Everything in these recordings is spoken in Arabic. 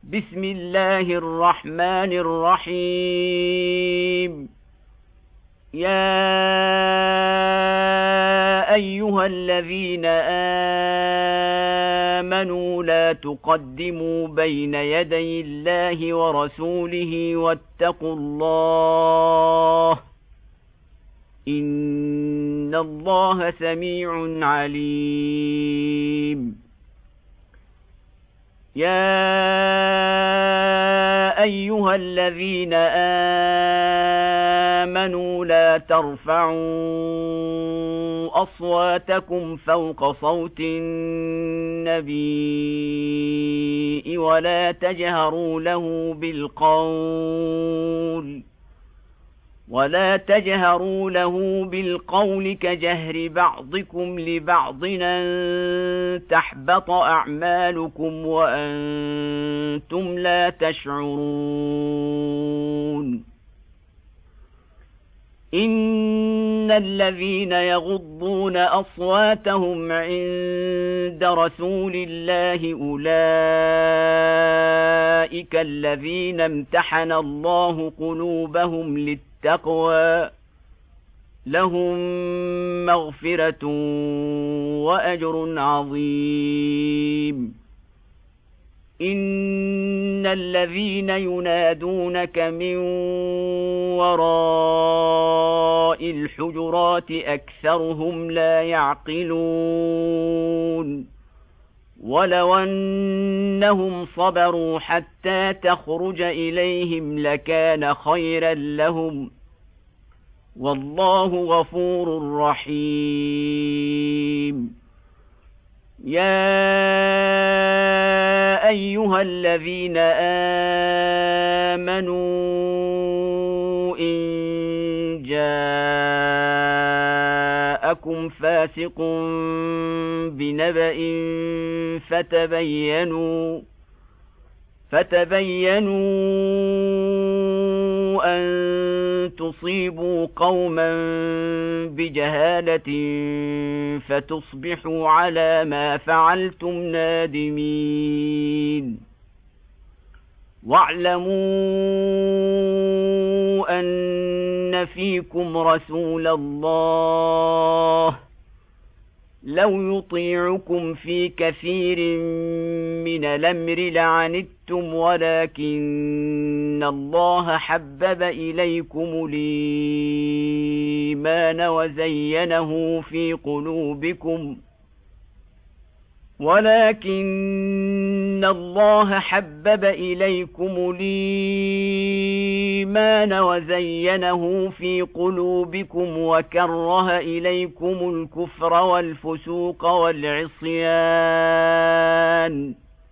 بسم الله الرحمن الرحيم. يا أيها الذين آمنوا لا تقدموا بين يدي الله ورسوله واتقوا الله إن الله سميع عليم. يا أيها الذين آمنوا لا ترفعوا أصواتكم فوق صوت النبي ولا تجهروا له بالقول كجهر بعضكم لبعض أن تحبط أعمالكم وأنتم لا تشعرون. إن الذين يغضون أصواتهم عند رسول الله أولئك الذين امتحن الله قلوبهم للتقوى لهم مغفرة وأجر عظيم. إن الذين ينادونك من وراء الحجرات أكثرهم لا يعقلون. ولو أنهم صبروا حتى تخرج إليهم لكان خيرا لهم والله غفور رحيم. يا أيها الذين آمنوا إن جاءكم فاسق بنبأ فتبينوا أن تصيبوا قوما بجهالة فتصبحوا على ما فعلتم نادمين. واعلموا أن فيكم رسول الله لو يطيعكم في كثير من الأمر لعنتم ولكن الله حبب إليكم الإيمان وزينه في قلوبكم وكره إليكم الكفر والفسوق والعصيان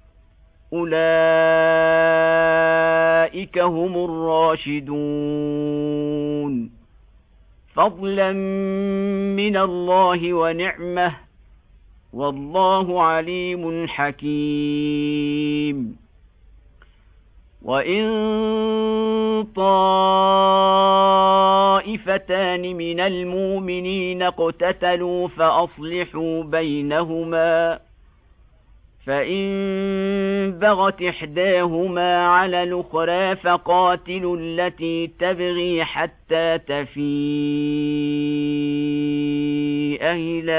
أولئك هم الراشدون فضلا من الله ونعمه والله عليم حكيم. وإن طائفتان من المؤمنين اقتتلوا فأصلحوا بينهما فإن بغت إحداهما على الأخرى فقاتلوا التي تبغي حتى تفيء إلى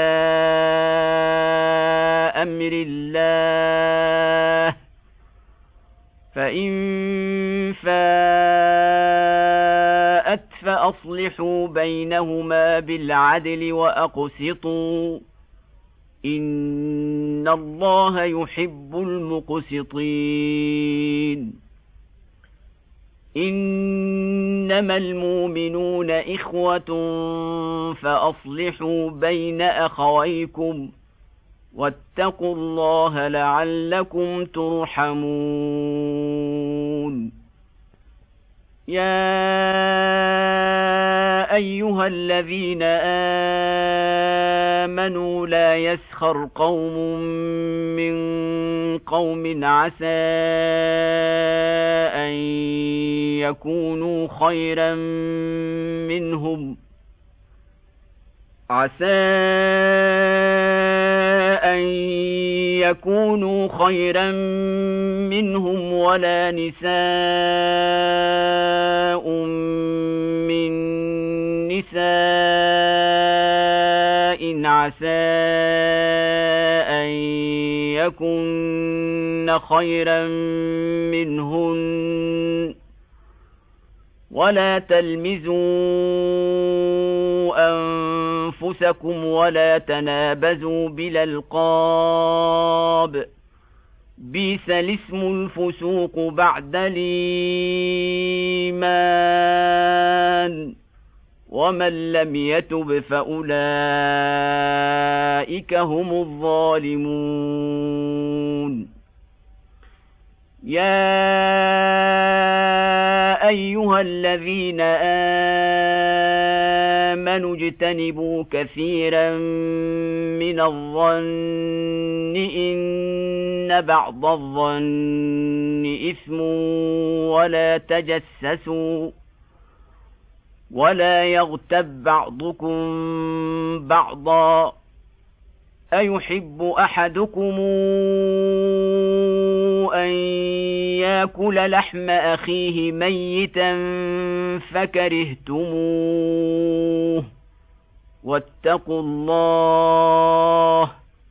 أمر الله فإن فاءت فأصلحوا بينهما بالعدل وأقسطوا إن الله يحب المقسطين. إنما المؤمنون إخوة فأصلحوا بين أخويكم واتقوا الله لعلكم ترحمون. يا أيها الذين آمنوا لا يسخر قوم من قوم عسى أن يكونوا خيرا منهم ولا نساء من نساء عسى أن يكن خيرا منهن ولا تلمزوا أنفسكم ولا تنابزوا بالألقاب بئس الاسم الفسوق بعد الإيمان ومن لم يتب فأولئك هم الظالمون يا أيها الذين آمنوا اجتنبوا كثيرا من الظن إن بعض الظن إثم ولا تجسسوا ولا يغتب بعضكم بعضا أيحب أحدكم أن يأكل لحم أخيه ميتا فكرهتموه واتقوا الله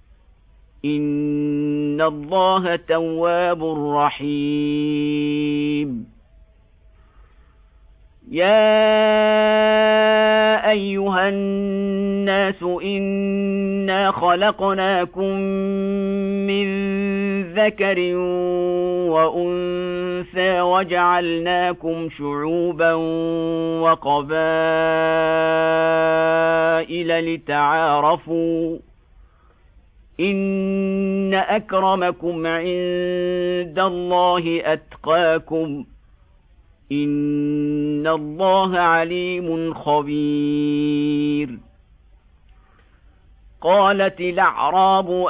إن الله تواب رحيم يا أيها الناس إنا خلقناكم من ذكر وأنثى وجعلناكم شعوبا وقبائل لتعارفوا إن أكرمكم عند الله أتقاكم إن الله عليم خبير قالت الأعراب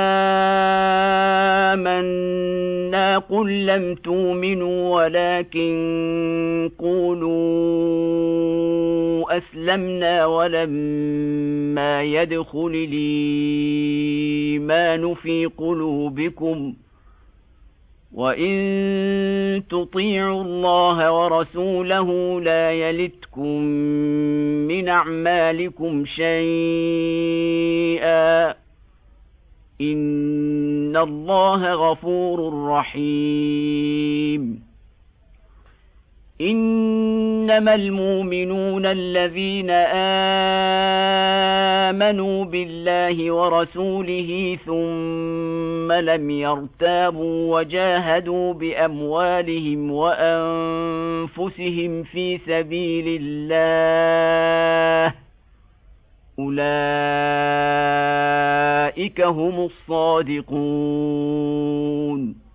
آمنا قل لم تؤمنوا ولكن قولوا أسلمنا ولما يدخل الإيمان في قلوبكم وإن تطيعوا الله ورسوله لا يلتكم من أعمالكم شيئا إن الله غفور رحيم إنما المؤمنون الذين آمنوا بالله ورسوله ثم لم يرتابوا وجاهدوا بأموالهم وأنفسهم في سبيل الله أولئك هم الصادقون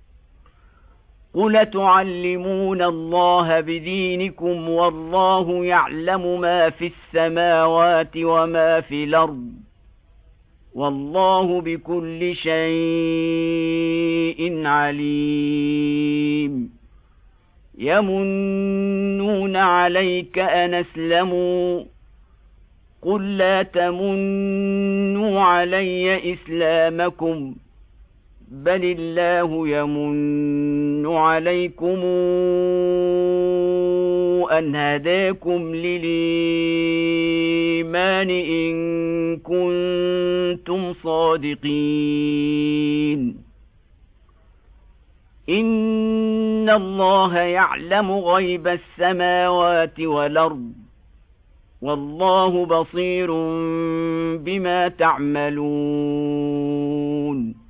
قل تعلمون الله بدينكم والله يعلم ما في السماوات وما في الأرض والله بكل شيء عليم يمنون عليك أن أسلموا قل لا تمنوا علي إسلامكم بل الله يمن عليكم أن هداكم للإيمان إن كنتم صادقين إن الله يعلم غيب السماوات والأرض والله بصير بما تعملون